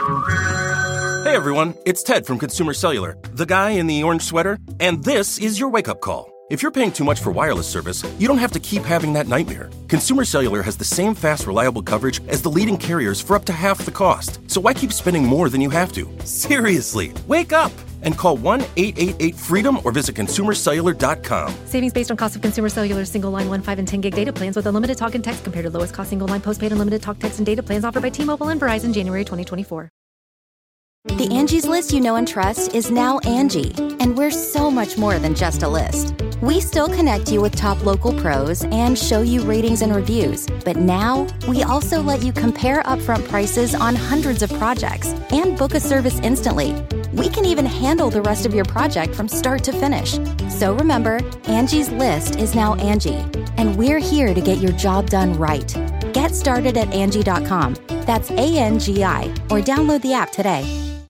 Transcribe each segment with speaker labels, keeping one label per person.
Speaker 1: Hey everyone, it's Ted from Consumer Cellular, the guy in the orange sweater, and this is your wake-up call. If you're paying too much for wireless service, you don't have to keep having that nightmare. Consumer Cellular has the same fast, reliable coverage as the leading carriers for up to half the cost. So why keep spending more than you have to? Seriously, wake up and call 1-888-FREEDOM or visit consumercellular.com.
Speaker 2: Savings based on cost of Consumer Cellular single line 1, 5, and 10 gig data plans with unlimited talk and text compared to lowest cost single line postpaid unlimited talk, text, and data plans offered by T-Mobile and Verizon January 2024.
Speaker 3: The Angie's List you know and trust is now Angie, and we're so much more than just a list. We still connect you with top local pros and show you ratings and reviews, but now we also let you compare upfront prices on hundreds of projects and book a service instantly. We can even handle the rest of your project from start to finish. So remember, Angie's List is now Angie, and we're here to get your job done right. Get started at Angie.com. That's ANGI, or download the app today.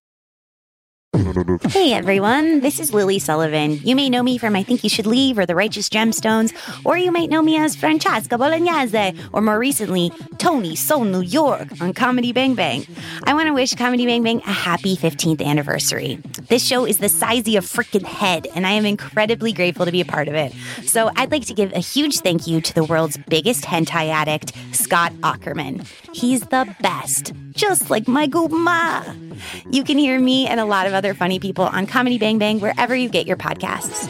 Speaker 4: Hey everyone, this is Lily Sullivan. You may know me from I Think You Should Leave or The Righteous Gemstones, or you might know me as Francesca Bolognese, or more recently, Tony Soul New York on Comedy Bang Bang. I want to wish Comedy Bang Bang a happy 15th anniversary. This show is the size of a freaking head, and I am incredibly grateful to be a part of it. So I'd like to give a huge thank you to the world's biggest hentai addict, Scott Aukerman. He's the best, just like my Guma. You can hear me and a lot of other funny people on Comedy Bang Bang wherever you get your podcasts.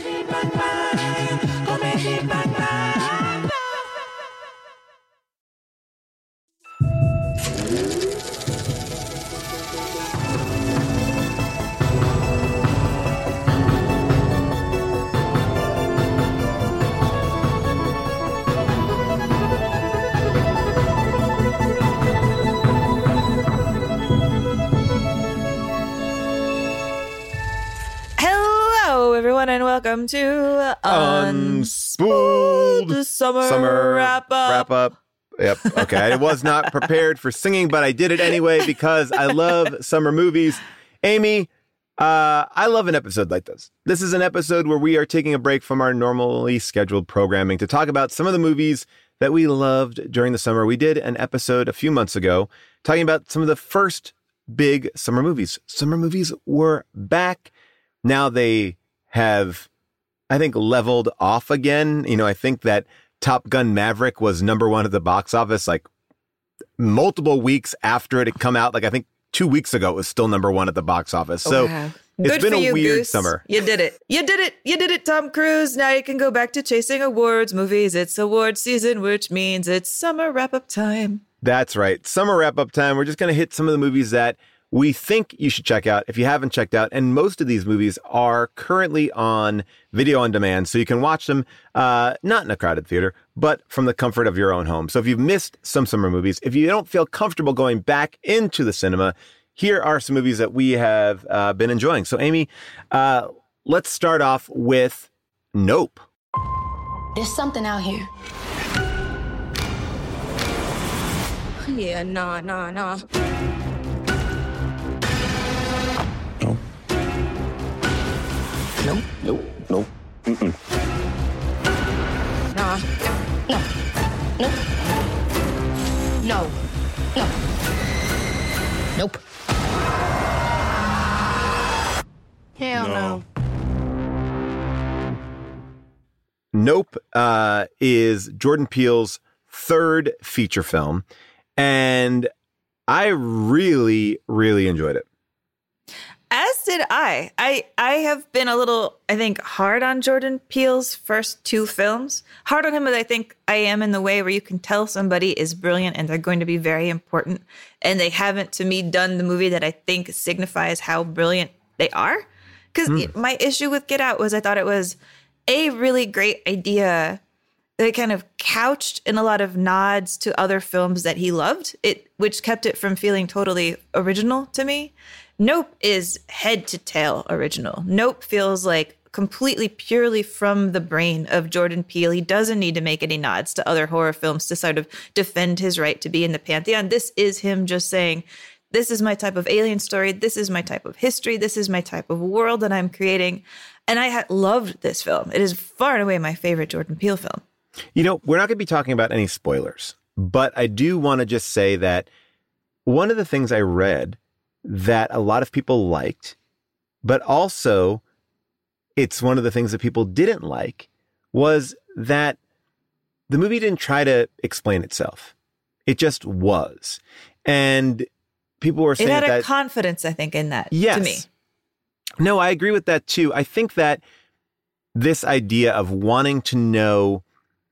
Speaker 5: Everyone, and welcome to Unspooled Summer Wrap-Up.
Speaker 6: Yep. Okay. I was not prepared for singing, but I did it anyway because I love summer movies. Amy, I love an episode like this. This is an episode where we are taking a break from our normally scheduled programming to talk about some of the movies that we loved during the summer. We did an episode a few months ago talking about some of the first big summer movies. Summer movies were back. Now they have, I think, leveled off again. You know, I think that Top Gun Maverick was #1 at the box office, like multiple weeks after it had come out. Like, I think 2 weeks ago, it was still #1 at the box office. So
Speaker 5: wow.
Speaker 6: It's
Speaker 5: Good
Speaker 6: been
Speaker 5: for
Speaker 6: a
Speaker 5: you,
Speaker 6: weird
Speaker 5: Goose.
Speaker 6: summer.
Speaker 5: You did it. You did it. You did it, Tom Cruise. Now you can go back to chasing awards movies. It's award season, which means it's summer wrap-up time.
Speaker 6: That's right. Summer wrap-up time. We're just going to hit some of the movies that we think you should check out if you haven't checked out. And most of these movies are currently on video on demand, so you can watch them not in a crowded theater, but from the comfort of your own home. So if you've missed some summer movies, if you don't feel comfortable going back into the cinema, here are some movies that we have been enjoying. So Amy, let's start off with Nope.
Speaker 7: There's something out here. Yeah, nah.
Speaker 8: Nope. Mm-mm.
Speaker 7: Nah. No. Nope. Hell no.
Speaker 6: Nope is Jordan Peele's third feature film, and I really, really enjoyed it.
Speaker 5: As did I. I have been a little, I think, hard on Jordan Peele's first two films. Hard on him as I think I am in the way where you can tell somebody is brilliant and they're going to be very important. And they haven't, to me, done the movie that I think signifies how brilliant they are. Because my issue with Get Out was I thought it was a really great idea that kind of couched in a lot of nods to other films that he loved, which kept it from feeling totally original to me. Nope is head to tail original. Nope feels like completely purely from the brain of Jordan Peele. He doesn't need to make any nods to other horror films to sort of defend his right to be in the pantheon. This is him just saying, this is my type of alien story. This is my type of history. This is my type of world that I'm creating. And I loved this film. It is far and away my favorite Jordan Peele film.
Speaker 6: You know, we're not going to be talking about any spoilers, but I do want to just say that one of the things I read that a lot of people liked, but also it's one of the things that people didn't like was that the movie didn't try to explain itself. It just was. And people were saying
Speaker 5: it had
Speaker 6: that
Speaker 5: a confidence, I think, in that
Speaker 6: yes.
Speaker 5: to me.
Speaker 6: No, I agree with that too. I think that this idea of wanting to know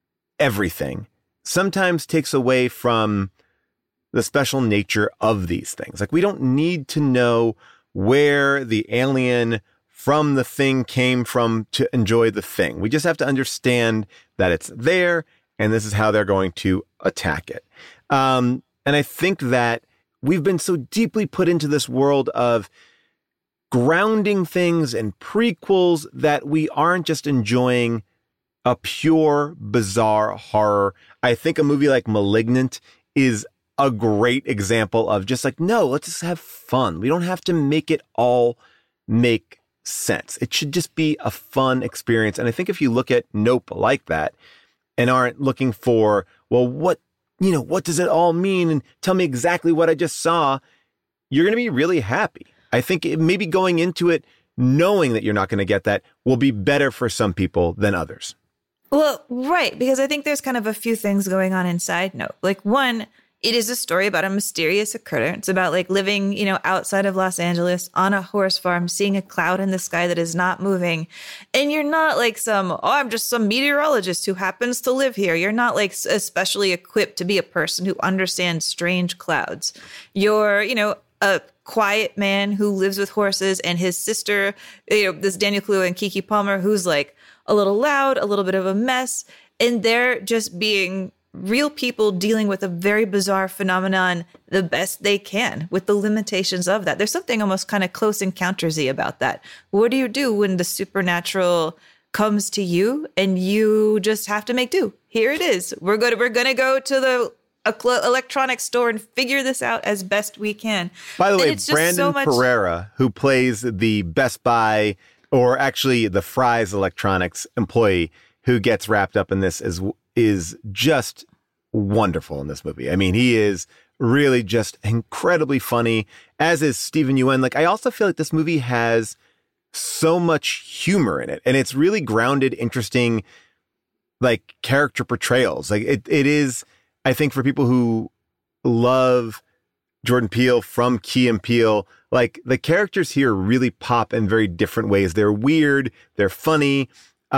Speaker 6: everything sometimes takes away from the special nature of these things. Like, we don't need to know where the alien from the thing came from to enjoy the thing. We just have to understand that it's there and this is how they're going to attack it. And I think that we've been so deeply put into this world of grounding things and prequels that we aren't just enjoying a pure, bizarre horror. I think a movie like Malignant is a great example of just like, no, let's just have fun. We don't have to make it all make sense. It should just be a fun experience. And I think if you look at Nope like that and aren't looking for, well, what does it all mean? And tell me exactly what I just saw, you're going to be really happy. I think maybe going into it knowing that you're not going to get that will be better for some people than others.
Speaker 5: Well, right, because I think there's kind of a few things going on inside Nope. Like, one, it is a story about a mysterious occurrence, about like living, outside of Los Angeles on a horse farm, seeing a cloud in the sky that is not moving. And you're not like I'm just some meteorologist who happens to live here. You're not like especially equipped to be a person who understands strange clouds. You're, a quiet man who lives with horses, and his sister, this Daniel Kaluuya and Keke Palmer, who's like a little loud, a little bit of a mess. And they're just being real people dealing with a very bizarre phenomenon the best they can with the limitations of that. There's something almost kind of Close Encounters-y about that. What do you do when the supernatural comes to you and you just have to make do? Here it is. We're going to go to the electronics store and figure this out as best we can.
Speaker 6: By the way, Brandon Pereira, who plays the Best Buy, or actually the Fry's Electronics employee who gets wrapped up in this, is just wonderful in this movie. I mean, he is really just incredibly funny, as is Steven Yeun. Like, I also feel like this movie has so much humor in it, and it's really grounded, interesting, like, character portrayals. Like, it is, I think, for people who love Jordan Peele from Key and Peele, like, the characters here really pop in very different ways. They're weird, they're funny.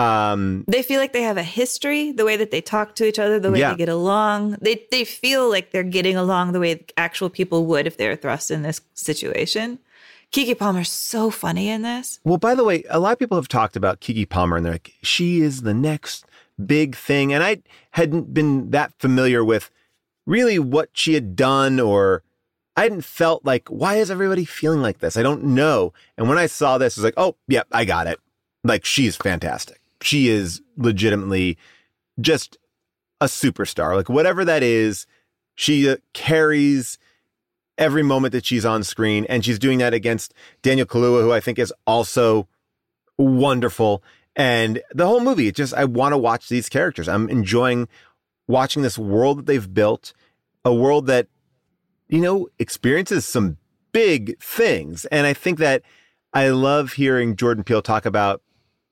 Speaker 5: They feel like they have a history, the way that they talk to each other, the way they get along. They feel like they're getting along the way actual people would if they were thrust in this situation. Keke Palmer's so funny in this.
Speaker 6: Well, by the way, a lot of people have talked about Keke Palmer and they're like, she is the next big thing. And I hadn't been that familiar with really what she had done, or I hadn't felt like, why is everybody feeling like this? I don't know. And when I saw this, I was like, oh, yeah, I got it. Like, she's fantastic. She is legitimately just a superstar. Like, whatever that is, she carries every moment that she's on screen. And she's doing that against Daniel Kaluuya, who I think is also wonderful. And the whole movie, I want to watch these characters. I'm enjoying watching this world that they've built, a world that, experiences some big things. And I think that I love hearing Jordan Peele talk about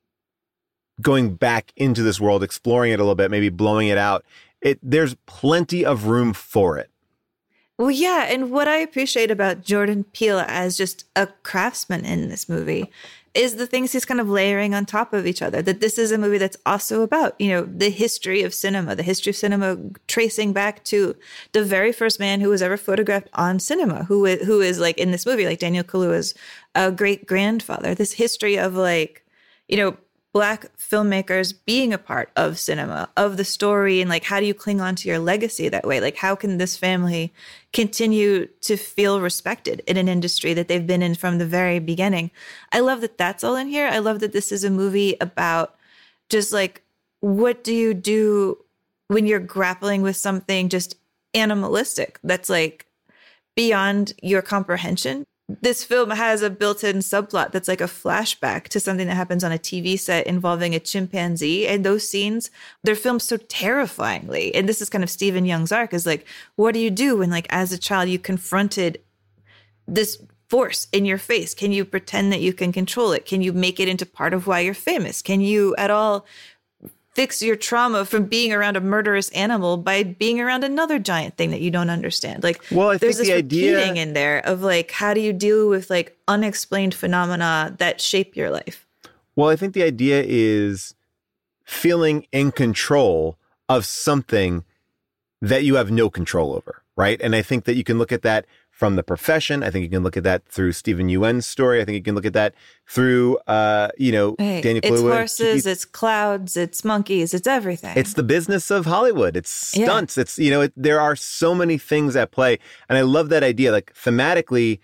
Speaker 6: going back into this world, exploring it a little bit, maybe blowing it out. There's plenty of room for it.
Speaker 5: Well, yeah. And what I appreciate about Jordan Peele as just a craftsman in this movie is the things he's kind of layering on top of each other. That this is a movie that's also about, the history of cinema tracing back to the very first man who was ever photographed on cinema, who is like in this movie, like Daniel Kaluuya's great grandfather. This history of like, Black filmmakers being a part of cinema, of the story, and like, how do you cling on to your legacy that way? Like, how can this family continue to feel respected in an industry that they've been in from the very beginning? I love that that's all in here. I love that this is a movie about just like, what do you do when you're grappling with something just animalistic that's like beyond your comprehension? This film has a built-in subplot that's like a flashback to something that happens on a TV set involving a chimpanzee. And those scenes, they're filmed so terrifyingly. And this is kind of Steven Yeun's arc, is like, what do you do when, like, as a child, you confronted this force in your face? Can you pretend that you can control it? Can you make it into part of why you're famous? Can you at all fix your trauma from being around a murderous animal by being around another giant thing that you don't understand? Like,
Speaker 6: well, I
Speaker 5: there's
Speaker 6: think
Speaker 5: this
Speaker 6: the idea
Speaker 5: repeating in there of like, how do you deal with like unexplained phenomena that shape your life?
Speaker 6: Well, I think the idea is feeling in control of something that you have no control over, right? And I think that you can look at that from the profession. I think you can look at that through Steven Yeun's story. I think you can look at that through, Daniel Kaluuya.
Speaker 5: It's horses, it's clouds, it's monkeys, it's everything.
Speaker 6: It's the business of Hollywood. It's stunts. Yeah. It's, there are so many things at play. And I love that idea. Like thematically,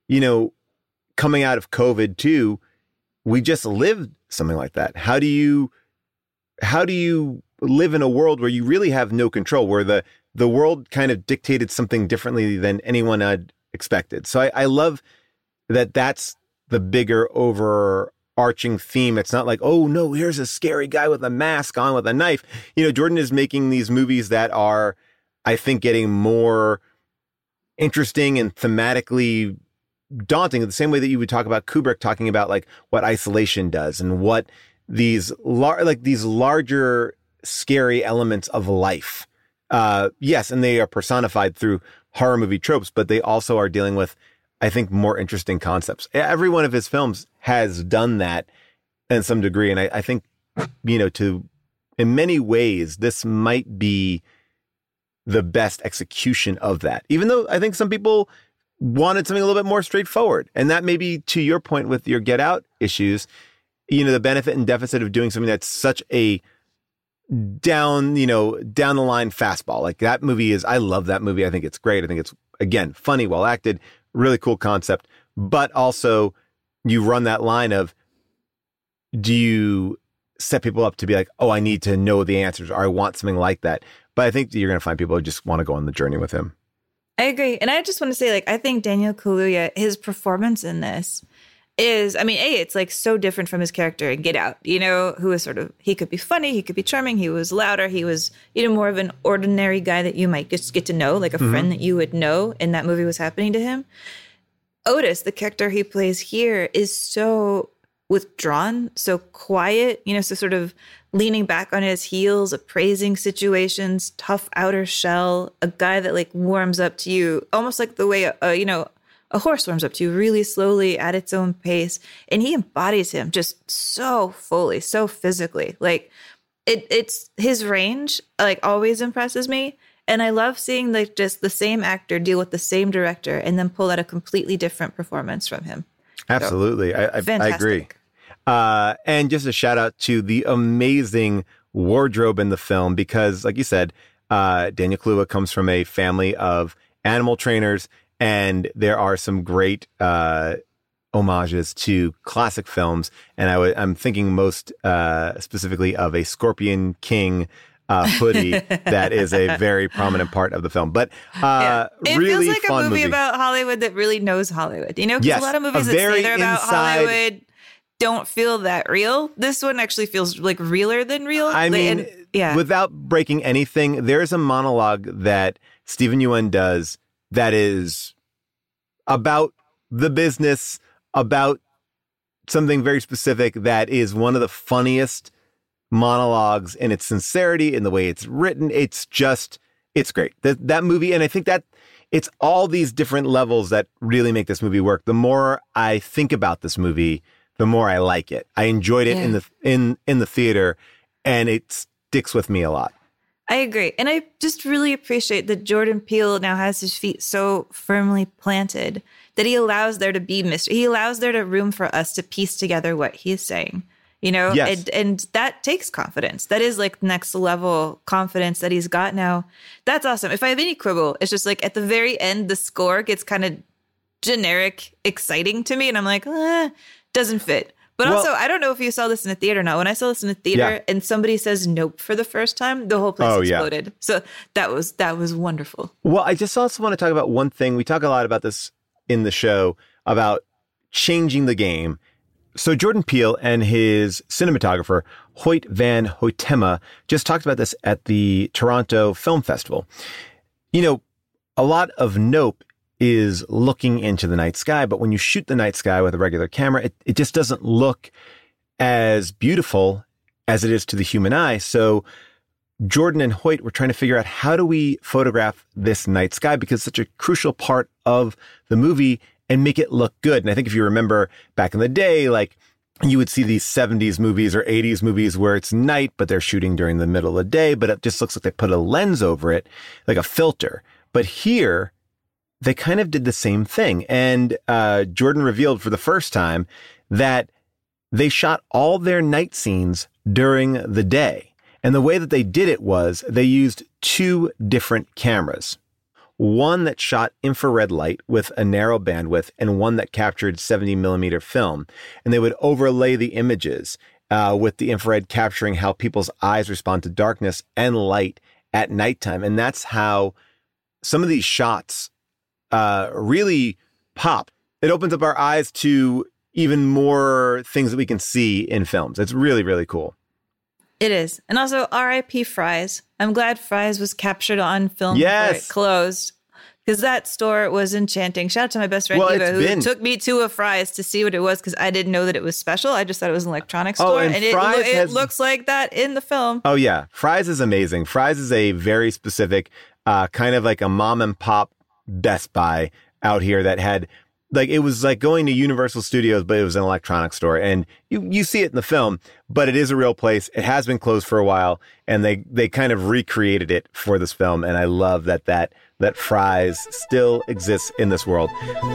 Speaker 6: coming out of COVID too, we just lived something like that. How do you live in a world where you really have no control, where the world kind of dictated something differently than anyone had expected? So I love that that's the bigger overarching theme. It's not like, oh no, here's a scary guy with a mask on with a knife. Jordan is making these movies that are, I think, getting more interesting and thematically daunting, the same way that you would talk about Kubrick talking about like what isolation does and what these larger scary elements of life. Yes, and they are personified through horror movie tropes, but they also are dealing with, I think, more interesting concepts. Every one of his films has done that in some degree, and I think, in many ways, this might be the best execution of that. Even though I think some people wanted something a little bit more straightforward, and that may be, to your point with your Get Out issues, the benefit and deficit of doing something that's such a down the line fastball. Like that movie is, I love that movie. I think it's great. I think it's, again, funny, well acted, really cool concept, but also you run that line of, do you set people up to be like, oh, I need to know the answers, or I want something like that. But I think you're going to find people who just want to go on the journey with him.
Speaker 5: I agree. And I just want to say, I think Daniel Kaluuya, his performance in this is, it's like so different from his character in Get Out, who is sort of, he could be funny, he could be charming, he was louder, he was, more of an ordinary guy that you might just get to know, like a friend that you would know, and that movie was happening to him. Otis, the character he plays here, is so withdrawn, so quiet, so sort of leaning back on his heels, appraising situations, tough outer shell, a guy that warms up to you, almost like the way a horse warms up to you, really slowly at its own pace. And he embodies him just so fully, so physically. It's his range, always impresses me. And I love seeing just the same actor deal with the same director and then pull out a completely different performance from him.
Speaker 6: Absolutely. So, I agree. And just a shout out to the amazing wardrobe in the film, because like you said, Daniel Kaluuya comes from a family of animal trainers, and there are some great homages to classic films. And I'm thinking most specifically of a Scorpion King hoodie that is a very prominent part of the film. But
Speaker 5: it
Speaker 6: really
Speaker 5: feels like
Speaker 6: fun
Speaker 5: a movie about Hollywood that really knows Hollywood. Because
Speaker 6: yes,
Speaker 5: a lot of movies that say they're about Hollywood don't feel that real. This one actually feels realer than real.
Speaker 6: I mean, without breaking anything, there's a monologue that Steven Yeun does that is about the business, about something very specific, that is one of the funniest monologues in its sincerity, in the way it's written. It's great. That movie, and I think that it's all these different levels that really make this movie work. The more I think about this movie, the more I like it. I enjoyed it in the theater, and it sticks with me a lot.
Speaker 5: I agree. And I just really appreciate that Jordan Peele now has his feet so firmly planted that he allows there to be mystery. He allows there to room for us to piece together what he's saying, Yes. And that takes confidence. That is next level confidence that he's got now. That's awesome. If I have any quibble, it's just at the very end, the score gets kind of generic, exciting to me. And I'm like, doesn't fit. But also, I don't know if you saw this in a theater or not. When I saw this in a theater and somebody says nope for the first time, the whole place exploded. So that was wonderful.
Speaker 6: Well, I just also want to talk about one thing. We talk a lot about this in the show, about changing the game. So Jordan Peele and his cinematographer, Hoyt van Hoytema, just talked about this at the Toronto Film Festival. A lot of Nope is looking into the night sky. But when you shoot the night sky with a regular camera, it just doesn't look as beautiful as it is to the human eye. So Jordan and Hoyt were trying to figure out, how do we photograph this night sky, because it's such a crucial part of the movie, and make it look good. And I think if you remember back in the day, like you would see these 70s movies or 80s movies where it's night, but they're shooting during the middle of the day, but it just looks like they put a lens over it, like a filter. But here, they kind of did the same thing. And Jordan revealed for the first time that they shot all their night scenes during the day. And the way that they did it was they used 2 different cameras. One that shot infrared light with a narrow bandwidth, and one that captured 70 millimeter film. And they would overlay the images with the infrared capturing how people's eyes respond to darkness and light at nighttime. And that's how some of these shots really pop. It opens up our eyes to even more things that we can see in films. It's really, really cool.
Speaker 5: It is. And also R.I.P. Fry's. I'm glad Fry's was captured on film
Speaker 6: Yes.
Speaker 5: before it closed, because that store was enchanting. Shout out to my best friend Eva, who took me to a Fry's to see what it was, because I didn't know that it was special. I just thought it was an electronics store.
Speaker 6: And
Speaker 5: it looks like that in the film.
Speaker 6: Oh, yeah. Fry's is amazing. Fry's is a very specific, kind of like a mom and pop Best Buy out here that had, like, it was like going to Universal Studios, but it was an electronics store. And you see it in the film, but it is a real place. It has been closed for a while, and they kind of recreated it for this film. And I love that Fry's still exists in this world.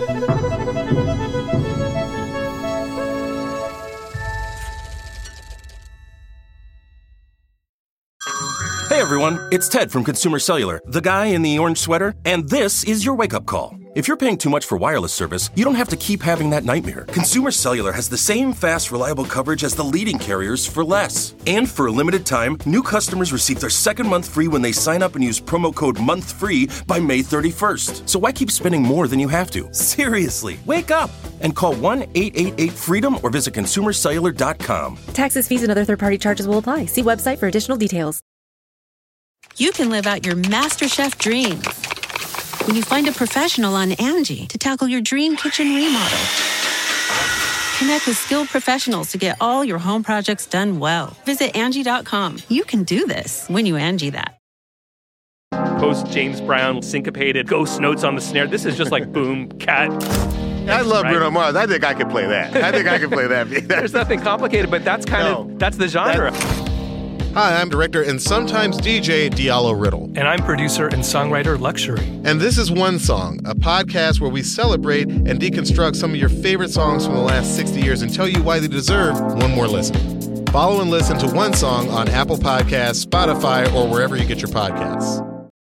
Speaker 1: Hey everyone, it's Ted from Consumer Cellular, the guy in the orange sweater, and this is your wake-up call. If you're paying too much for wireless service, you don't have to keep having that nightmare. Consumer Cellular has the same fast, reliable coverage as the leading carriers for less. And for a limited time, new customers receive their second month free when they sign up and use promo code MONTHFREE by May 31st. So why keep spending more than you have to? Seriously, wake up and call 1-888-FREEDOM or visit consumercellular.com.
Speaker 2: Taxes, fees, and other third-party charges will apply. See website for additional details.
Speaker 9: You can live out your MasterChef dreams when you find a professional on Angie to tackle your dream kitchen remodel. Connect with skilled professionals to get all your home projects done well. Visit Angie.com. You can do this when you Angie that.
Speaker 10: Post James Brown syncopated ghost notes on the snare. This is just like boom, cat.
Speaker 11: I love Bruno Mars. I think I can play that.
Speaker 10: There's nothing complicated, but that's that's the genre.
Speaker 11: Hi, I'm director and sometimes DJ Diallo Riddle.
Speaker 12: And I'm producer and songwriter Luxury.
Speaker 11: And this is One Song, a podcast where we celebrate and deconstruct some of your favorite songs from the last 60 years and tell you why they deserve one more listen. Follow and listen to One Song on Apple Podcasts, Spotify, or wherever you get your podcasts.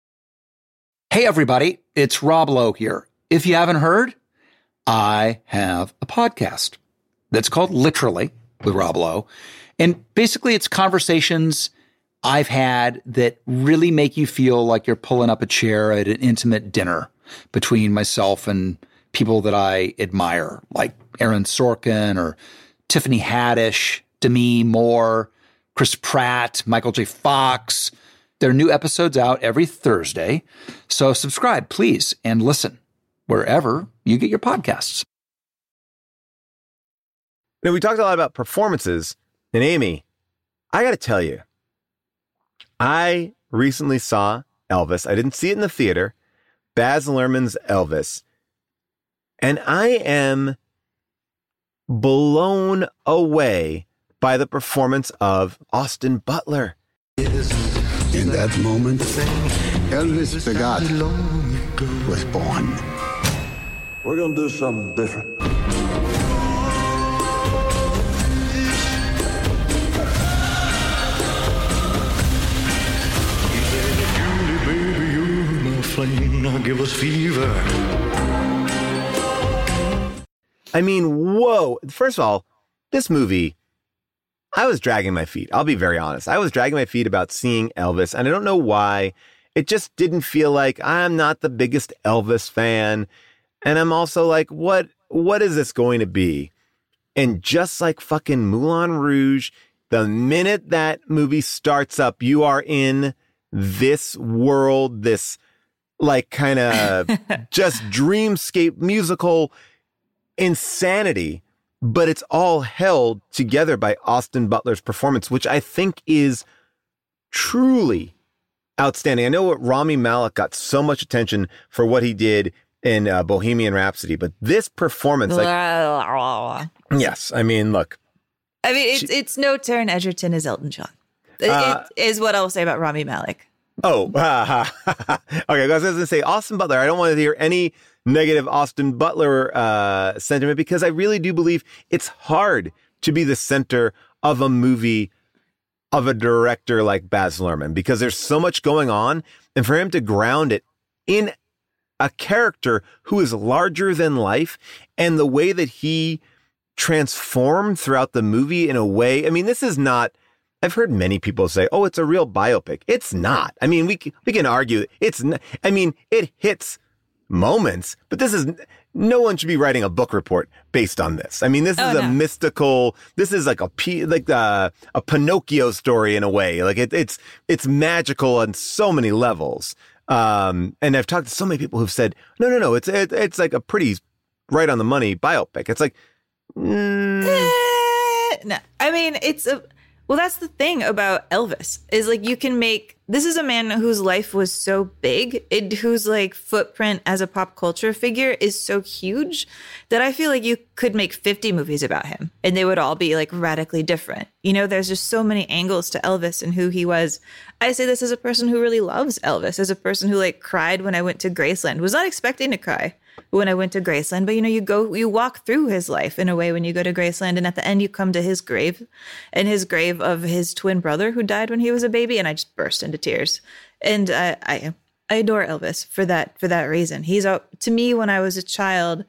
Speaker 13: Hey, everybody. It's Rob Lowe here. If you haven't heard, I have a podcast that's called Literally with Rob Lowe. And basically, it's conversations I've had that really make you feel like you're pulling up a chair at an intimate dinner between myself and people that I admire, like Aaron Sorkin or Tiffany Haddish, Demi Moore, Chris Pratt, Michael J. Fox. There are new episodes out every Thursday. So subscribe, please, and listen wherever you get your podcasts.
Speaker 6: Now, we talked a lot about performances. And Amy, I got to tell you, I recently saw Elvis. I didn't see it in the theater. Baz Luhrmann's Elvis. And I am blown away by the performance of Austin Butler.
Speaker 14: In that moment, Elvis Begat was born.
Speaker 15: We're going to do something different.
Speaker 16: Now give us fever.
Speaker 6: I mean, whoa. First of all, this movie, I was dragging my feet. I'll be very honest. I was dragging my feet about seeing Elvis, and I don't know why. It just didn't feel like I'm not the biggest Elvis fan. And I'm also like, what is this going to be? And just like fucking Moulin Rouge, the minute that movie starts up, you are in this world, this like kind of just dreamscape musical insanity, but it's all held together by Austin Butler's performance, which I think is truly outstanding. I know what Rami Malek got so much attention for what he did in Bohemian Rhapsody, but this performance, yes, I mean, look.
Speaker 5: I mean, it's no Taron Egerton as Elton John. It is what I'll say about Rami Malek.
Speaker 6: Oh, okay. I was going to say Austin Butler. I don't want to hear any negative Austin Butler sentiment, because I really do believe it's hard to be the center of a movie of a director like Baz Luhrmann, because there's so much going on, and for him to ground it in a character who is larger than life, and the way that he transformed throughout the movie in a way, I mean, this is not, I've heard many people say, oh, it's a real biopic. It's not. I mean, we can argue it's not, I mean, it hits moments, but this is, no one should be writing a book report based on this. I mean, this is a mystical, this is like a Pinocchio story in a way. Like it's magical on so many levels. And I've talked to so many people who've said, no, it's like a pretty right on the money biopic. It's like,
Speaker 5: no, I mean, well, that's the thing about Elvis is like you can make, this is a man whose life was so big, whose like footprint as a pop culture figure is so huge that I feel like you could make 50 movies about him and they would all be like radically different. You know, there's just so many angles to Elvis and who he was. I say this as a person who really loves Elvis, as a person who like cried when I went to Graceland, was not expecting to cry when I went to Graceland, but you know, you walk through his life in a way when you go to Graceland, and at the end you come to his grave, and his grave of his twin brother who died when he was a baby, and I just burst into tears. And I adore Elvis for that reason. He's to me, when I was a child,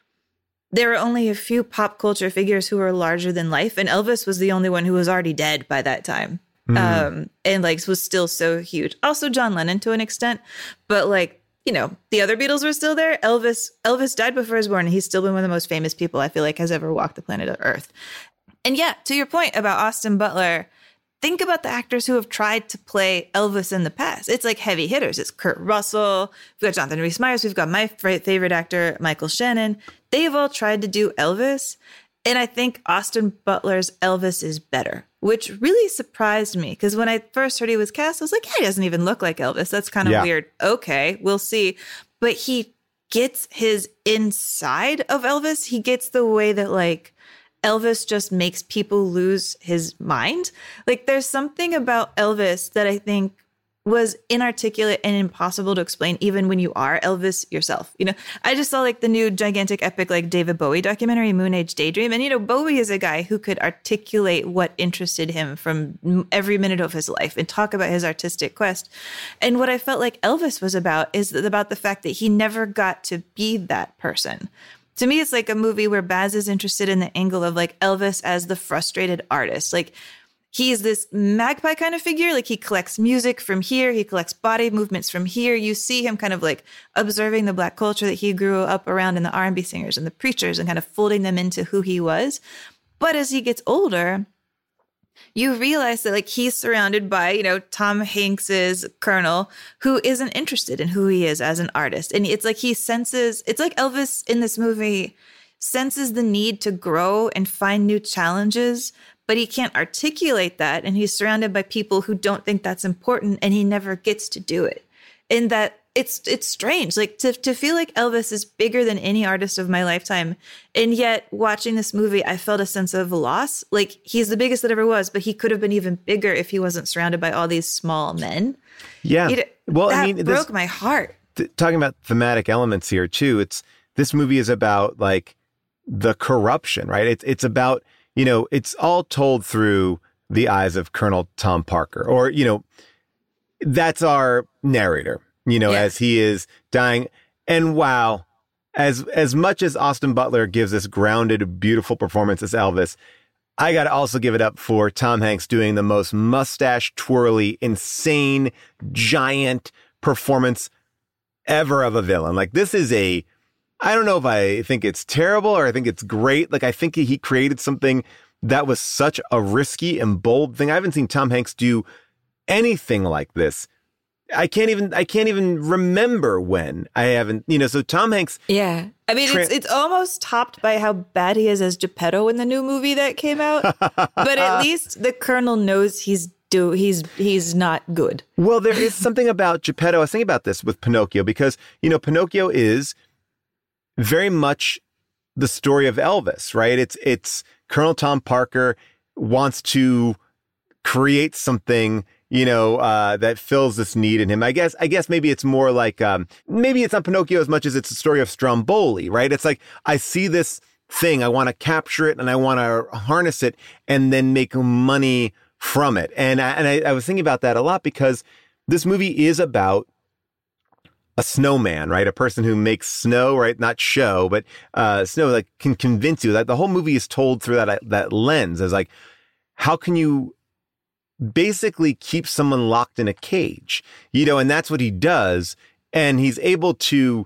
Speaker 5: there were only a few pop culture figures who were larger than life, and Elvis was the only one who was already dead by that time. And like was still so huge. Also John Lennon to an extent, but like, you know, the other Beatles were still there. Elvis died before he was born, and he's still been one of the most famous people I feel like has ever walked the planet of Earth. And yeah, to your point about Austin Butler, think about the actors who have tried to play Elvis in the past. It's like heavy hitters. It's Kurt Russell. We've got Jonathan Rhys-Meyers. We've got my favorite actor, Michael Shannon. They've all tried to do Elvis. And I think Austin Butler's Elvis is better, which really surprised me. Because when I first heard he was cast, I was like, yeah, he doesn't even look like Elvis. That's kind of weird. Okay, we'll see. But he gets his inside of Elvis. He gets the way that like Elvis just makes people lose his mind. Like there's something about Elvis that I think was inarticulate and impossible to explain even when you are Elvis yourself. You know, I just saw like the new gigantic epic like David Bowie documentary, Moon Age Daydream. And, you know, Bowie is a guy who could articulate what interested him from every minute of his life and talk about his artistic quest. And what I felt like Elvis was about is about the fact that he never got to be that person. To me, it's like a movie where Baz is interested in the angle of like Elvis as the frustrated artist. Like, he's this magpie kind of figure. Like he collects music from here. He collects body movements from here. You see him kind of like observing the Black culture that he grew up around in the R&B singers and the preachers and kind of folding them into who he was. But as he gets older, you realize that like he's surrounded by, you know, Tom Hanks's Colonel, who isn't interested in who he is as an artist. And it's like he senses, it's like Elvis in this movie senses the need to grow and find new challenges, but he can't articulate that. And he's surrounded by people who don't think that's important, and he never gets to do it. And that it's strange, like to feel like Elvis is bigger than any artist of my lifetime. And yet watching this movie, I felt a sense of loss. Like he's the biggest that ever was, but he could have been even bigger if he wasn't surrounded by all these small men.
Speaker 6: Yeah.
Speaker 5: Well, I mean, broke my heart.
Speaker 6: Talking about thematic elements here too. This movie is about like the corruption, right? It's about, you know, it's all told through the eyes of Colonel Tom Parker, or, you know, that's our narrator, you know, as he is dying. And wow, as much as Austin Butler gives this grounded, beautiful performance as Elvis, I got to also give it up for Tom Hanks doing the most mustache twirly, insane, giant performance ever of a villain. Like this is I don't know if I think it's terrible or I think it's great. Like I think he created something that was such a risky and bold thing. I haven't seen Tom Hanks do anything like this I can't even remember when. I haven't, so Tom Hanks.
Speaker 5: Yeah. I mean, it's almost topped by how bad he is as Geppetto in the new movie that came out. But at least the Colonel knows he's not good.
Speaker 6: Well, there is something about Geppetto. I was thinking about this with Pinocchio because, Pinocchio is very much the story of Elvis, right? It's Colonel Tom Parker wants to create something, that fills this need in him. I guess maybe it's more like, maybe it's not Pinocchio as much as it's the story of Stromboli, right? It's like, I see this thing, I want to capture it and I want to harness it and then make money from it. And I was thinking about that a lot because this movie is about a snowman, right? A person who makes snow, right? Not show, but snow that can convince you that the whole movie is told through that lens as like, how can you basically keep someone locked in a cage, and that's what he does. And he's able to,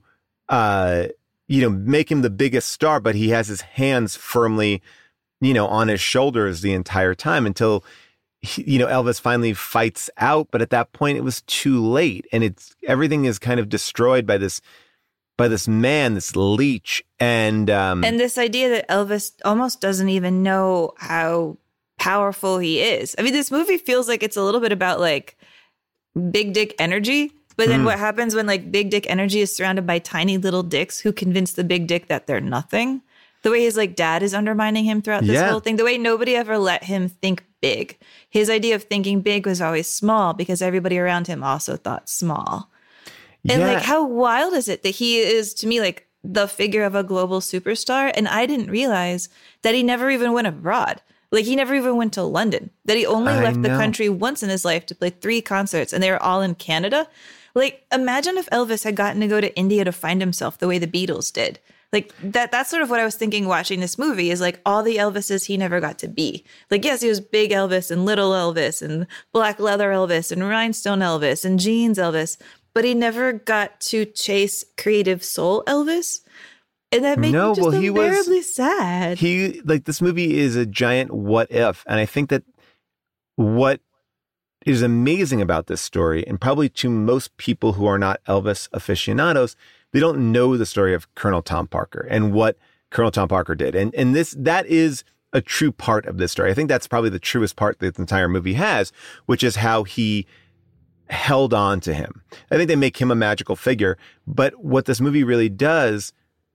Speaker 6: make him the biggest star, but he has his hands firmly, on his shoulders the entire time until, Elvis finally fights out. But at that point it was too late. And everything is kind of destroyed by this man, this leech. And
Speaker 5: this idea that Elvis almost doesn't even know how powerful he is. I mean, this movie feels like it's a little bit about like big dick energy, but then what happens when like big dick energy is surrounded by tiny little dicks who convince the big dick that they're nothing? The way his like dad is undermining him throughout this whole thing, the way nobody ever let him think big. His idea of thinking big was always small because everybody around him also thought small. And like, how wild is it that he is, to me, like the figure of a global superstar? And I didn't realize that he never even went abroad. Like, he never even went to London, that he only left the country once in his life to play 3 concerts, and they were all in Canada. Like, imagine if Elvis had gotten to go to India to find himself the way the Beatles did. Like, that's sort of what I was thinking watching this movie is like all the Elvises he never got to be. Like, yes, he was Big Elvis and Little Elvis and Black Leather Elvis and Rhinestone Elvis and Jeans Elvis, but he never got to chase creative soul Elvis. And that made me just unbearably sad.
Speaker 6: This movie is a giant what if. And I think that what is amazing about this story, and probably to most people who are not Elvis aficionados, they don't know the story of Colonel Tom Parker and what Colonel Tom Parker did. And that is a true part of this story. I think that's probably the truest part that the entire movie has, which is how he held on to him. I think they make him a magical figure. But what this movie really does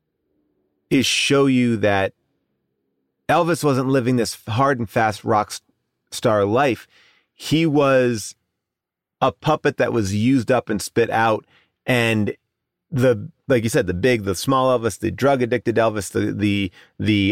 Speaker 6: is show you that Elvis wasn't living this hard and fast rock star life. He was a puppet that was used up and spit out. And like you said, the small Elvis, the drug addicted Elvis, the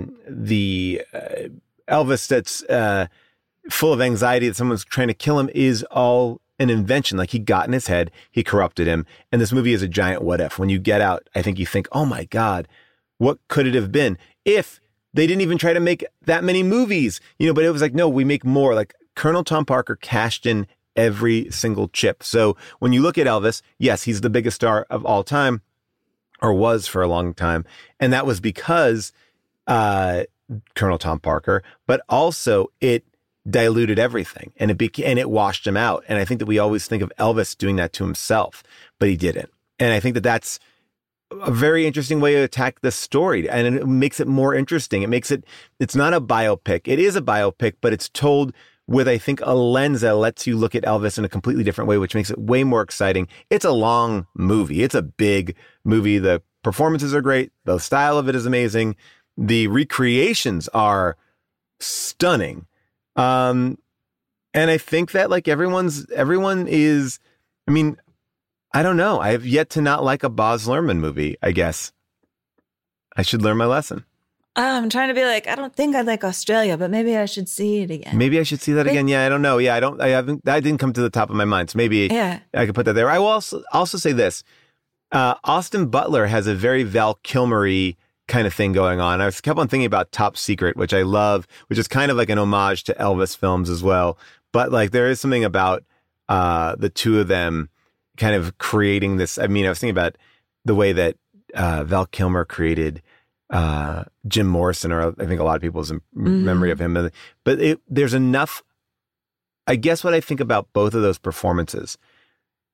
Speaker 6: Elvis that's full of anxiety that someone's trying to kill him is all an invention. Like, he got in his head, he corrupted him. And this movie is a giant what if. When you get out, I think you think, oh my God, what could it have been if they didn't even try to make that many movies? But it was like, no, we make more. Like, Colonel Tom Parker cashed in every single chip. So when you look at Elvis, yes, he's the biggest star of all time, or was for a long time. And that was because Colonel Tom Parker, but also it diluted everything and it washed him out. And I think that we always think of Elvis doing that to himself, but he didn't. And I think that that's a very interesting way to attack this story, and it makes it more interesting. It's not a biopic. It is a biopic, but it's told with, I think, a lens that lets you look at Elvis in a completely different way, which makes it way more exciting. It's a long movie. It's a big movie. The performances are great. The style of it is amazing. The recreations are stunning. And I think that like everyone is, I mean, I don't know. I have yet to not like a Baz Luhrmann movie, I guess. I should learn my lesson.
Speaker 5: I'm trying to be like, I don't think I like Australia, but maybe I should see it again.
Speaker 6: Maybe I should see that again. Yeah, I don't know. Yeah, that didn't come to the top of my mind. So maybe I could put that there. I will also say this. Austin Butler has a very Val Kilmer-y kind of thing going on. I kept on thinking about Top Secret, which I love, which is kind of like an homage to Elvis films as well. But like, there is something about the two of them kind of creating this. I mean, I was thinking about the way that Val Kilmer created Jim Morrison, or I think a lot of people's memory of him. But there's enough. I guess what I think about both of those performances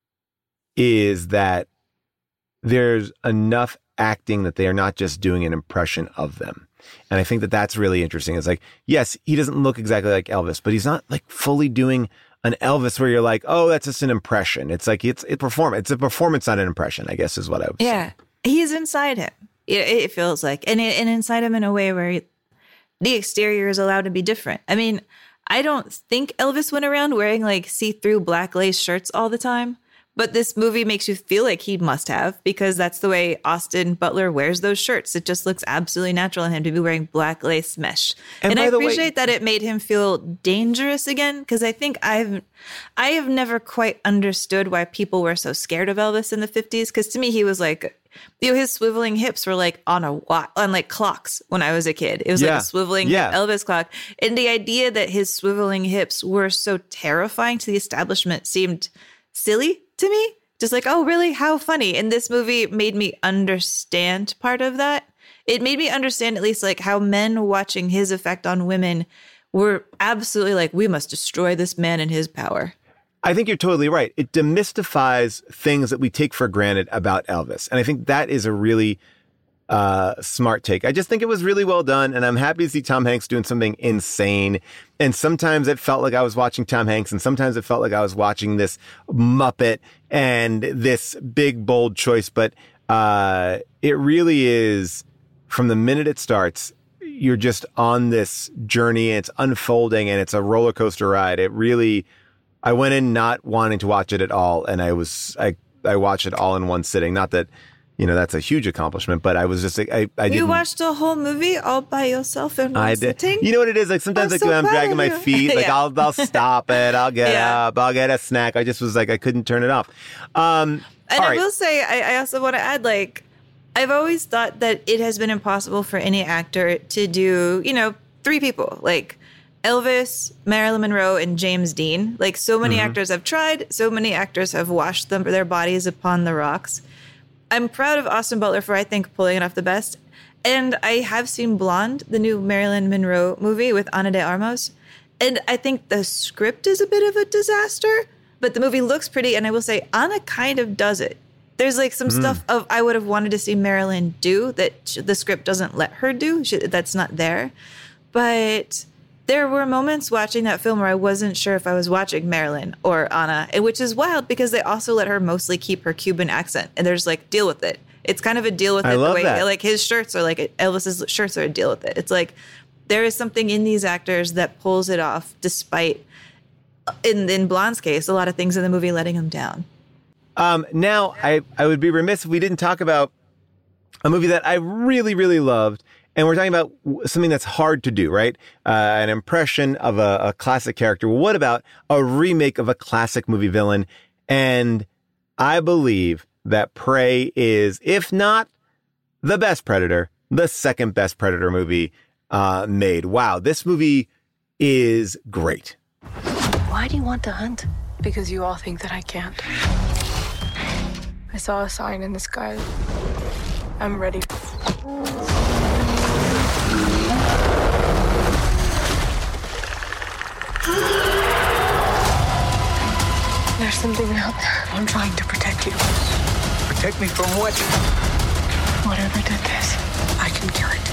Speaker 6: is that there's enough acting that they are not just doing an impression of them. And I think that that's really interesting. It's like, yes, he doesn't look exactly like Elvis, but he's not like fully doing an Elvis where you're like, oh, that's just an impression. It's like, it's a performance, not an impression, I guess is what I would say.
Speaker 5: Yeah. He's inside him. It feels like, and inside him in a way where the exterior is allowed to be different. I mean, I don't think Elvis went around wearing like see-through black lace shirts all the time. But this movie makes you feel like he must have, because that's the way Austin Butler wears those shirts. It just looks absolutely natural in him to be wearing black lace mesh. And I appreciate that it made him feel dangerous again, because I think I have never quite understood why people were so scared of Elvis in the 50s. Because to me, he was like, his swiveling hips were like on like clocks when I was a kid. It was like a swiveling Elvis clock. And the idea that his swiveling hips were so terrifying to the establishment seemed silly to me. Just like, oh, really? How funny. And this movie made me understand part of that. It made me understand at least like how men watching his effect on women were absolutely like, we must destroy this man and his power.
Speaker 6: I think you're totally right. It demystifies things that we take for granted about Elvis. And I think that is a really smart take. I just think it was really well done. And I'm happy to see Tom Hanks doing something insane. And sometimes it felt like I was watching Tom Hanks, and sometimes it felt like I was watching this Muppet and this big, bold choice. But it really is, from the minute it starts, you're just on this journey, and it's unfolding, and it's a roller coaster ride. It really, I went in not wanting to watch it at all. And I watched it all in one sitting. Not that, that's a huge accomplishment, but I was just like, I didn't.
Speaker 5: You watched the whole movie all by yourself in one sitting?
Speaker 6: You know what it is? Like sometimes when I'm dragging my feet, like I'll stop it. I'll get up. I'll get a snack. I just was like, I couldn't turn it off.
Speaker 5: And I will say, I also want to add, like, I've always thought that it has been impossible for any actor to do, 3 people, like Elvis, Marilyn Monroe, and James Dean. Like, so many actors have tried. So many actors have washed their bodies upon the rocks. I'm proud of Austin Butler for, I think, pulling it off the best. And I have seen Blonde, the new Marilyn Monroe movie with Ana de Armas. And I think the script is a bit of a disaster, but the movie looks pretty. And I will say, Ana kind of does it. There's like some stuff I would have wanted to see Marilyn do that the script doesn't let her do. That's not there. But there were moments watching that film where I wasn't sure if I was watching Marilyn or Ana, which is wild because they also let her mostly keep her Cuban accent. And they're just like, deal with it. It's kind of a deal with it. The way that. Like his shirts are like, Elvis's shirts are a deal with it. It's like there is something in these actors that pulls it off despite, in Blonde's case, a lot of things in the movie letting him down.
Speaker 6: Now, I would be remiss if we didn't talk about a movie that I really, really loved. And we're talking about something that's hard to do, right? An impression of a classic character. Well, what about a remake of a classic movie villain? And I believe that Prey is, if not the best Predator, the second best Predator movie made. Wow, this movie is great.
Speaker 7: Why do you want to hunt? Because you all think that I can't. I saw a sign in the sky. I'm ready. There's something out there. I'm trying to protect you.
Speaker 17: Protect me from what?
Speaker 7: Whatever did this, I can kill it.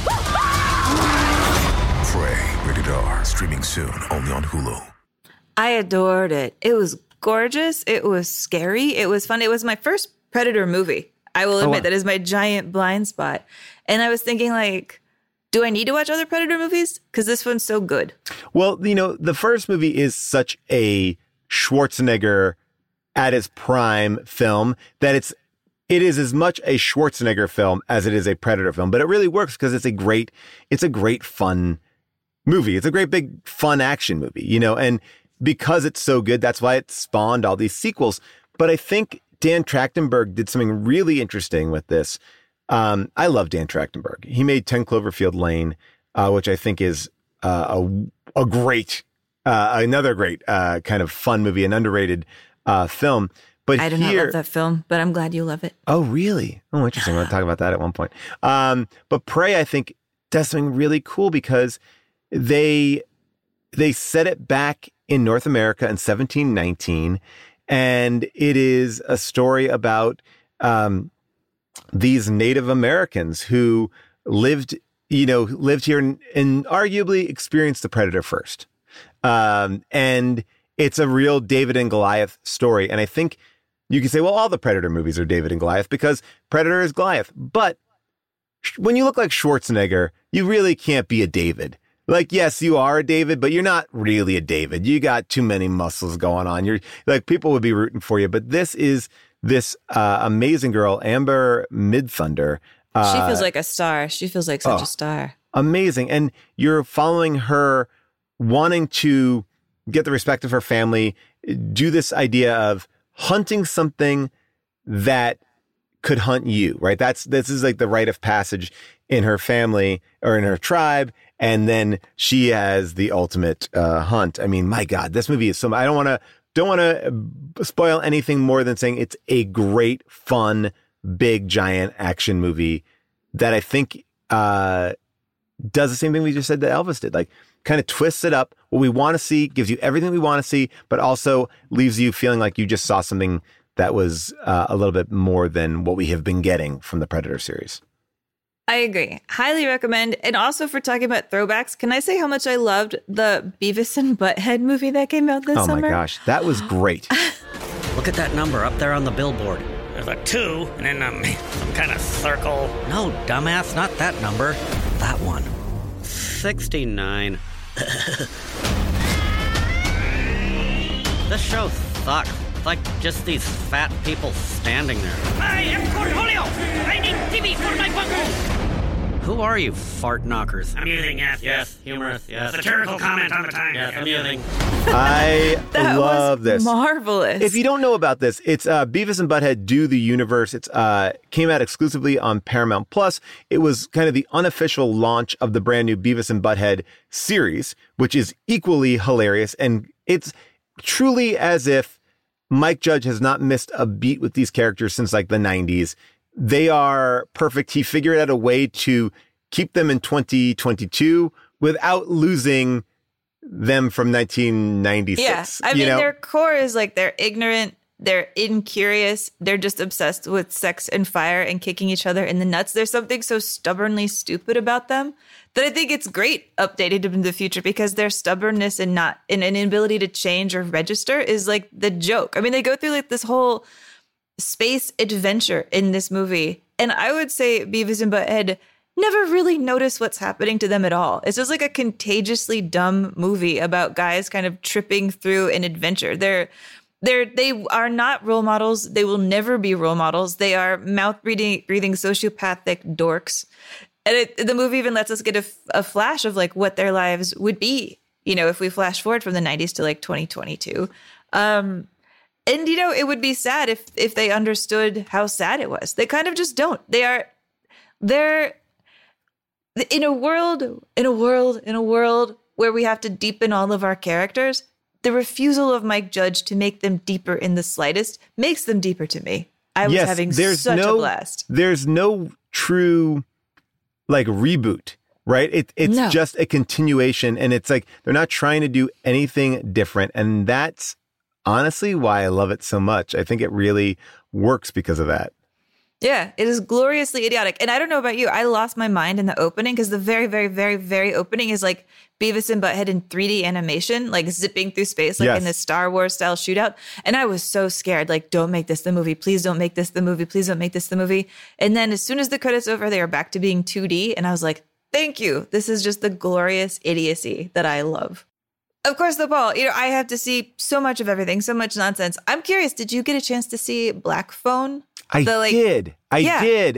Speaker 18: Prey, rated R, streaming soon, only on Hulu.
Speaker 5: I adored it. It was gorgeous. It was scary. It was fun. It was my first Predator movie. I will admit that is my giant blind spot. And I was thinking, like, do I need to watch other Predator movies? Because this one's so good.
Speaker 6: Well, the first movie is such a Schwarzenegger at his prime film that it is as much a Schwarzenegger film as it is a Predator film. But it really works because it's a great fun movie. It's a great big fun action movie, and because it's so good, that's why it spawned all these sequels. But I think Dan Trachtenberg did something really interesting with this. I love Dan Trachtenberg. He made 10 Cloverfield Lane, which I think is another great kind of fun movie, an underrated film. But
Speaker 5: I do not love that film, but I'm glad you love it.
Speaker 6: Oh, really? Oh, interesting. We'll talk about that at one point. But Prey, I think, does something really cool because they set it back in North America in 1719. And it is a story about these Native Americans who lived here and arguably experienced the predator first. And it's a real David and Goliath story. And I think you can say, well, all the Predator movies are David and Goliath because Predator is Goliath. But when you look like Schwarzenegger, you really can't be a David. Like, yes, you are a David, but you're not really a David. You got too many muscles going on. You're like, people would be rooting for you. But this is this amazing girl, Amber Midthunder.
Speaker 5: She feels like a star. She feels like such a star.
Speaker 6: Amazing. And you're following her wanting to get the respect of her family, do this idea of hunting something that could hunt you, right? This is like the rite of passage in her family or in her tribe. And then she has the ultimate hunt. I mean, my God, this movie is so, I don't want to spoil anything more than saying it's a great, fun, big, giant action movie that I think does the same thing we just said that Elvis did. Like, kind of twists it up. What we want to see, gives you everything we want to see, but also leaves you feeling like you just saw something that was a little bit more than what we have been getting from the Predator series.
Speaker 5: I agree. Highly recommend. And also for talking about throwbacks, can I say how much I loved the Beavis and Butthead movie that came out this summer?
Speaker 6: Oh my gosh, that was great.
Speaker 19: Look at that number up there on the billboard.
Speaker 20: There's a 2 and then some kind of circle.
Speaker 19: No, dumbass, not that number. That one. 69. This show sucks. It's like just these fat people standing there.
Speaker 20: I am Cornholio. I need TV for my bungle.
Speaker 19: Who are you, fart knockers?
Speaker 20: Amusing, yes. Humorous, yes. Satirical comment on the time. Yes, amusing.
Speaker 6: I love this.
Speaker 5: Marvelous.
Speaker 6: If you don't know about this, it's Beavis and Butthead Do the Universe. It's came out exclusively on Paramount Plus. It was kind of the unofficial launch of the brand new Beavis and Butthead series, which is equally hilarious. And it's truly as if Mike Judge has not missed a beat with these characters since like the 90s. They are perfect. He figured out a way to keep them in 2022 without losing them from 1996.
Speaker 5: Yeah, I mean, their core is like they're ignorant, they're incurious, they're just obsessed with sex and fire and kicking each other in the nuts. There's something so stubbornly stupid about them that I think it's great updated in the future because their stubbornness and an inability to change or register is like the joke. I mean, they go through like this whole space adventure in this movie. And I would say Beavis and Butthead never really notice what's happening to them at all. It's just like a contagiously dumb movie about guys kind of tripping through an adventure. They are not role models. They will never be role models. They are mouth-breathing sociopathic dorks. And the movie even lets us get a flash of like what their lives would be, if we flash forward from the 90s to like 2022. And, it would be sad if they understood how sad it was. They kind of just don't. They're in a world where we have to deepen all of our characters. The refusal of Mike Judge to make them deeper in the slightest makes them deeper to me. I was having such a blast.
Speaker 6: There's no true like reboot, right? It's just a continuation. And it's like, they're not trying to do anything different. And that's honestly why I love it so much. I think it really works because of that.
Speaker 5: Yeah, it is gloriously idiotic. And I don't know about you, I lost my mind in the opening because the very, very, very, very opening is like Beavis and Butthead in 3D animation, like zipping through space, like in this Star Wars style shootout. And I was so scared, like, don't make this the movie. Please don't make this the movie. Please don't make this the movie. And then as soon as the credits over, they are back to being 2D. And I was like, thank you. This is just the glorious idiocy that I love. Of course, though, Paul, I have to see so much of everything, so much nonsense. I'm curious, did you get a chance to see Black Phone?
Speaker 6: I did. I did.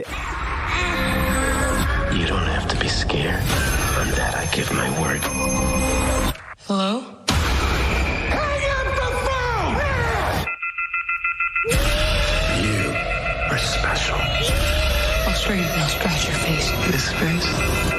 Speaker 21: You don't have to be scared. On that, I give my word.
Speaker 7: Hello?
Speaker 21: Hang up the phone! You are special.
Speaker 7: I'll show you and I'll scratch your face.
Speaker 21: This face?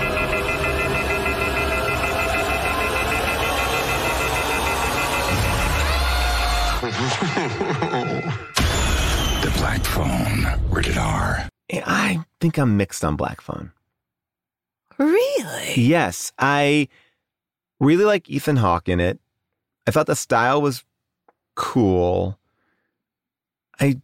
Speaker 18: The Black Phone, rated R.
Speaker 6: I think I'm mixed on Black Phone.
Speaker 5: Really?
Speaker 6: Yes. I really like Ethan Hawke in it. I thought the style was cool. I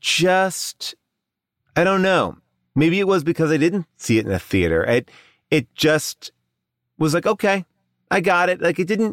Speaker 6: don't know. Maybe it was because I didn't see it in a theater. It just was like, okay, I got it. Like it didn't,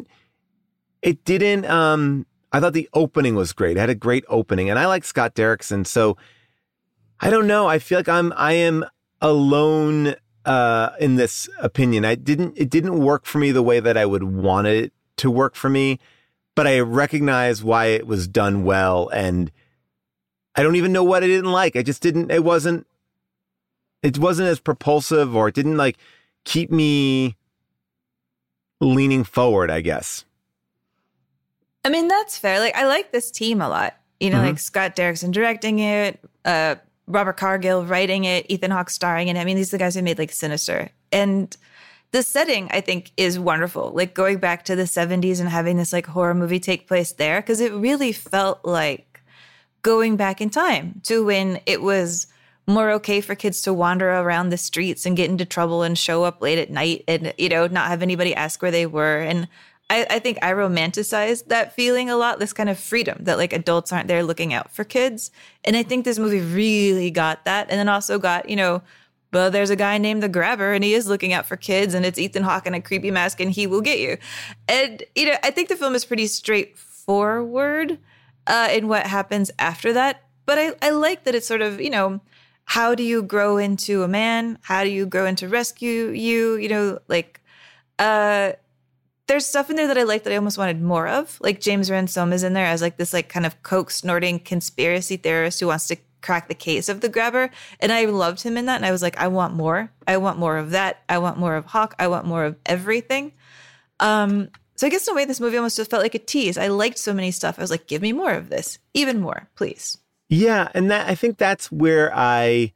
Speaker 6: I thought the opening was great. It had a great opening and I like Scott Derrickson. So I don't know. I feel like I am alone in this opinion. It didn't work for me the way that I would want it to work for me, but I recognize why it was done well. And I don't even know what I didn't like. It wasn't as propulsive, or it didn't like keep me leaning forward, I guess.
Speaker 5: I mean, that's fair. Like, I like this team a lot. You know, like Scott Derrickson directing it, Robert Cargill writing it, Ethan Hawke starring in it. I mean, these are the guys who made like Sinister. And the setting, I think, is wonderful. Like going back to the 70s and having this like horror movie take place there, because it really felt like going back in time to when it was more okay for kids to wander around the streets and get into trouble and show up late at night and, you know, not have anybody ask where they were. And I think I romanticized that feeling a lot, this kind of freedom that like adults aren't there looking out for kids. And I think this movie really got that. And then also got, you know, well, there's a guy named the Grabber and he is looking out for kids and it's Ethan Hawke in a creepy mask and he will get you. And, you know, I think the film is pretty straightforward in what happens after that. But I like that it's sort of, you know, how do you grow into a man? How do you grow into rescue you? You know, like, there's stuff in there that I like that I almost wanted more of. Like James Ransome is in there as like this like kind of coke snorting conspiracy theorist who wants to crack the case of the Grabber. And I loved him in that. And I was like, I want more. I want more of that. I want more of Hawke. I want more of everything. So I guess in a way, this movie almost just felt like a tease. I liked so many stuff. I was like, give me more of this. Even more, please.
Speaker 6: Yeah. And I think that's where I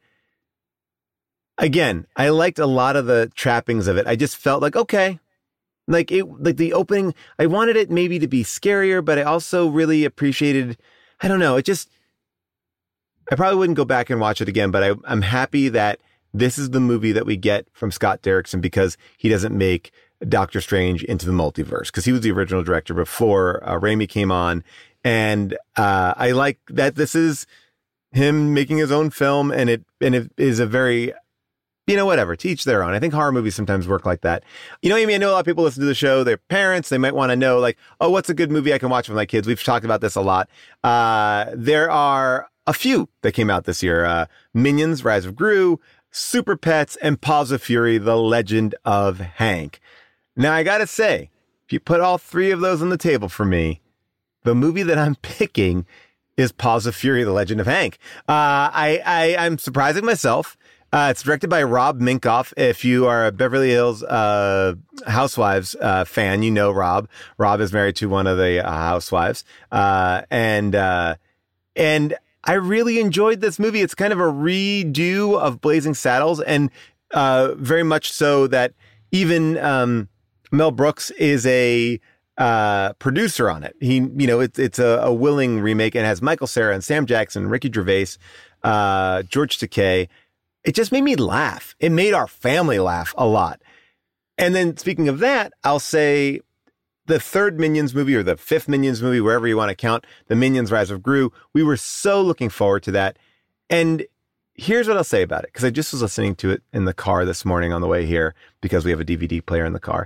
Speaker 6: liked a lot of the trappings of it. I just felt like, okay. Like the opening, I wanted it maybe to be scarier, but I also really appreciated, I don't know, I probably wouldn't go back and watch it again, but I'm happy that this is the movie that we get from Scott Derrickson because he doesn't make Doctor Strange into the multiverse, because he was the original director before Raimi came on. And I like that this is him making his own film, and it is a very, you know, whatever, to each their own. I think horror movies sometimes work like that. You know, Amy, I know a lot of people listen to the show, they're parents, they might want to know, like, oh, what's a good movie I can watch with my kids? We've talked about this a lot. There are a few that came out this year. Minions, Rise of Gru, Super Pets, and Paws of Fury, The Legend of Hank. Now, I gotta say, if you put all three of those on the table for me, the movie that I'm picking is Paws of Fury, The Legend of Hank. I'm surprising myself. It's directed by Rob Minkoff. If you are a Beverly Hills Housewives fan, you know Rob. Rob is married to one of the housewives. And I really enjoyed this movie. It's kind of a redo of Blazing Saddles, and very much so that even Mel Brooks is a producer on it. It's a willing remake, and has Michael Cera and Sam Jackson, Ricky Gervais, George Takei. It just made me laugh. It made our family laugh a lot. And then speaking of that, I'll say the third Minions movie, or the fifth Minions movie, wherever you want to count, the Minions Rise of Gru, we were so looking forward to that. And here's what I'll say about it, because I just was listening to it in the car this morning on the way here, because we have a DVD player in the car.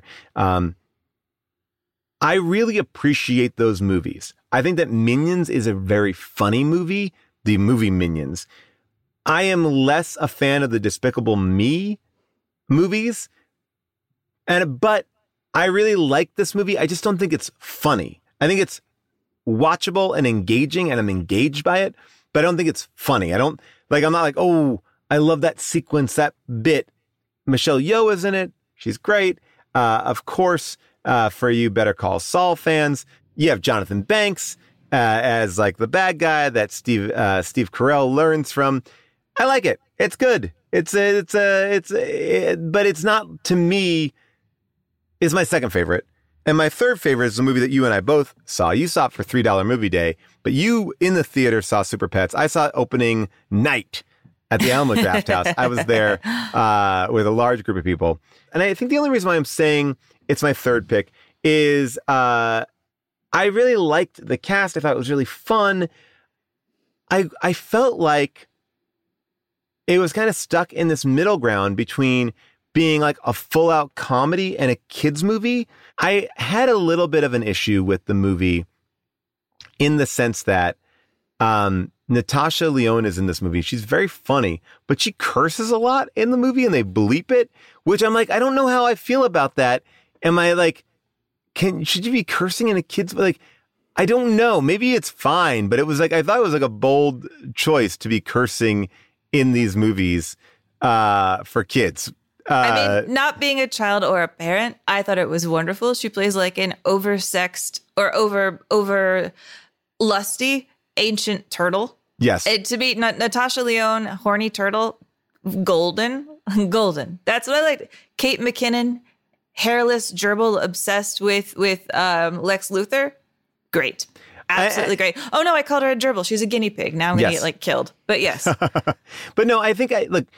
Speaker 6: I really appreciate those movies. I think that Minions is a very funny movie, the movie Minions. I am less a fan of the Despicable Me movies, but I really like this movie. I just don't think it's funny. I think it's watchable and engaging, and I'm engaged by it, but I don't think it's funny. I'm not like, oh, I love that sequence, that bit. Michelle Yeoh is in it. She's great. Of course, for you Better Call Saul fans, you have Jonathan Banks as like the bad guy that Steve Carell learns from. I like it. It's good. But it's not, to me, is my second favorite. And my third favorite is the movie that you and I both saw. You saw it for $3 movie day, but you in the theater saw Super Pets. I saw it opening night at the Alamo Drafthouse. I was there with a large group of people. And I think the only reason why I'm saying it's my third pick is I really liked the cast. I thought it was really fun. I felt like it was kind of stuck in this middle ground between being like a full out comedy and a kids movie. I had a little bit of an issue with the movie in the sense that Natasha Lyonne is in this movie. She's very funny, but she curses a lot in the movie and they bleep it, which I'm like, I don't know how I feel about that. Am I like, should you be cursing in a kid's, like, I don't know. Maybe it's fine, but it was like, I thought it was like a bold choice to be cursing in these movies for kids.
Speaker 5: I mean, not being a child or a parent, I thought it was wonderful. She plays like an oversexed or over lusty ancient turtle.
Speaker 6: Yes.
Speaker 5: To be Natasha Lyonne, horny turtle, golden. That's what I liked. Kate McKinnon, hairless gerbil, obsessed with Lex Luthor. Great. Absolutely great. Oh no, I called her a gerbil. She's a guinea pig. Now I'm going to get like killed. But yes.
Speaker 6: But no, I think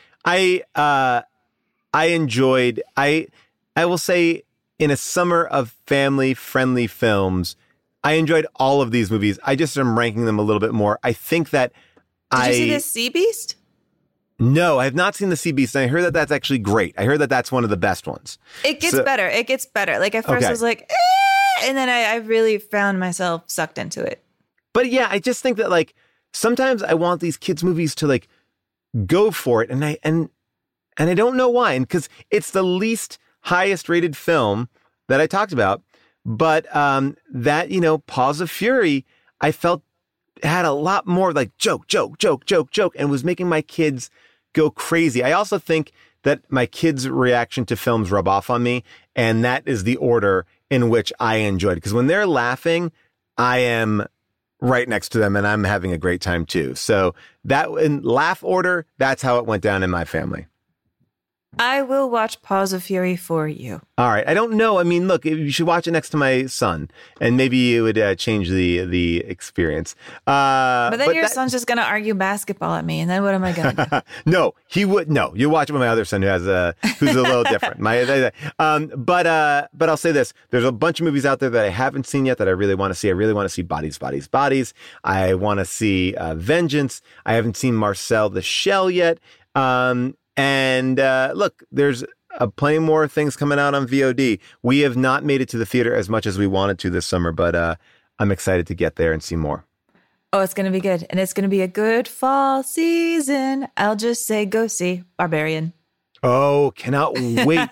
Speaker 6: I enjoyed, I will say, in a summer of family-friendly films, I enjoyed all of these movies. I just am ranking them a little bit more. I think that
Speaker 5: Did you see The Sea Beast?
Speaker 6: No, I have not seen The Sea Beast, and I heard that that's actually great. I heard that that's one of the best ones.
Speaker 5: It gets better. It gets better. Like, at first I was like, and then I really found myself sucked into it.
Speaker 6: But yeah, I just think that, like, sometimes I want these kids' movies to, like, go for it, and I don't know why. And because it's the least highest rated film that I talked about. But that, Paws of Fury, I felt had a lot more like joke, and was making my kids go crazy. I also think that my kids' reaction to films rub off on me. And that is the order in which I enjoyed it. Because when they're laughing, I am right next to them and I'm having a great time too. So that in laugh order, that's how it went down in my family.
Speaker 5: I will watch Paws of Fury for you.
Speaker 6: All right. I don't know. I mean, look, you should watch it next to my son, and maybe it would change the experience.
Speaker 5: But then your son's just going to argue basketball at me, and then what am I going to do?
Speaker 6: No, he would. No, you watch it with my other son, who's a little different. But I'll say this: there's a bunch of movies out there that I haven't seen yet that I really want to see. I really want to see Bodies. I want to see Vengeance. I haven't seen Marcel the Shell yet. And look, there's plenty more things coming out on VOD. We have not made it to the theater as much as we wanted to this summer, but I'm excited to get there and see more.
Speaker 5: Oh, it's going to be good. And it's going to be a good fall season. I'll just say go see Barbarian.
Speaker 6: Oh, cannot wait.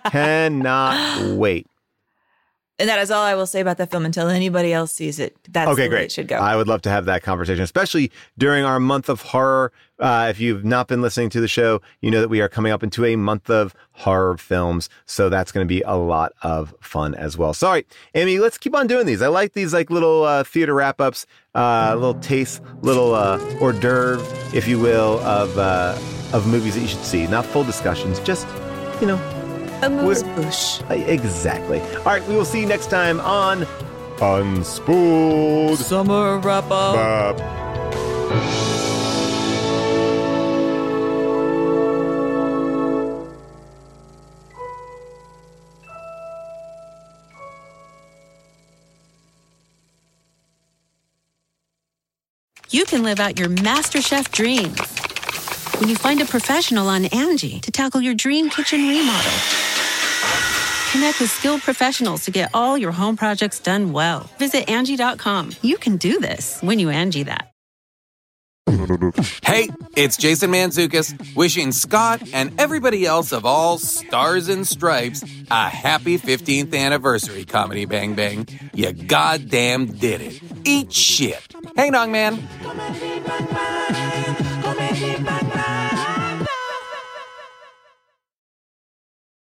Speaker 6: Cannot wait.
Speaker 5: And that is all I will say about that film until anybody else sees it. That's
Speaker 6: okay,
Speaker 5: the way
Speaker 6: great.
Speaker 5: It should go.
Speaker 6: I would love to have that conversation, especially during our month of horror. If you've not been listening to the show, you know that we are coming up into a month of horror films. So that's going to be a lot of fun as well. Sorry, Amy, let's keep on doing these. I like these like little theater wrap-ups, little taste, little hors d'oeuvre, if you will, of movies that you should see. Not full discussions, just,
Speaker 5: amuse-bouche.
Speaker 6: Exactly. All right, we will see you next time on Unspooled
Speaker 5: Summer Wrap-Up.
Speaker 9: You can live out your MasterChef dreams when you find a professional on Angie to tackle your dream kitchen remodel. Connect with skilled professionals to get all your home projects done well. Visit Angie.com. You can do this when you Angie that.
Speaker 3: Hey, it's Jason Mantzoukas wishing Scott and everybody else of all stars and stripes a happy 15th anniversary, Comedy Bang Bang. You goddamn did it. Eat shit. Hey, Dong Man.